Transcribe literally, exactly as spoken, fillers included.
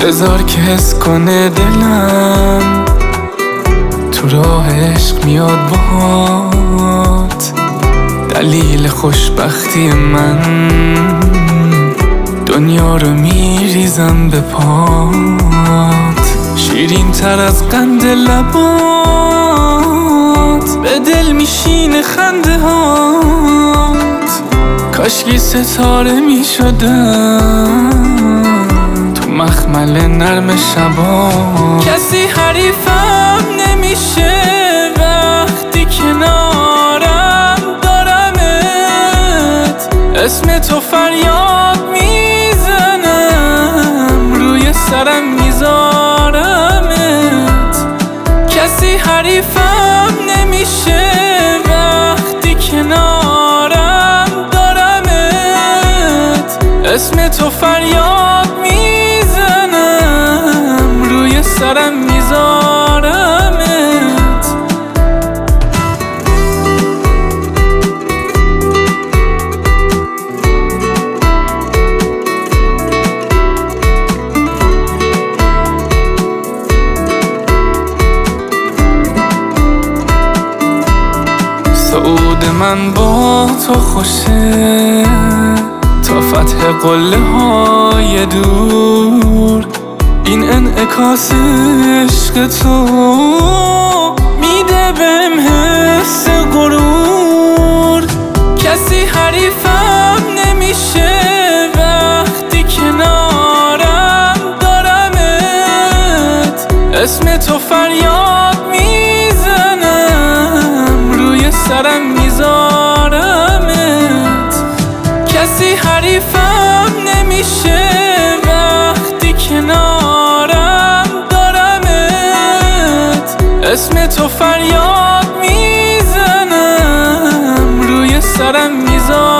بذار که حس کنه دلم تو راه عشق میاد باهات. دلیل خوشبختی من دنیا رو میریزم به پات. شیرین تر از قند لبات به دل میشینه خنده هات. کاشکی ستاره میشدم تو مخمل نرم شبات. کسی حریفم نمیشه وقتی کنارم دارمت. اسم تو فریاد میزنم روی سرم میذارمت. کسی حریفم نمیشه وقتی کنارم دارمت. اسم تو فریاد میزنم روی سرم میذارمت. سعود من با تو خوشه تا فتح قله های دور. این انعکاس عشق تو میده بهم حس غرور. کسی حریفم نمیشه وقتی کنارم دارمت. اسم تو فریاد میزنم روی سرم میذارمت. کسی حریفم نمیشه وقتی کنارم دارمت. اسم تو فریاد میزنم روی سرم میذارمت.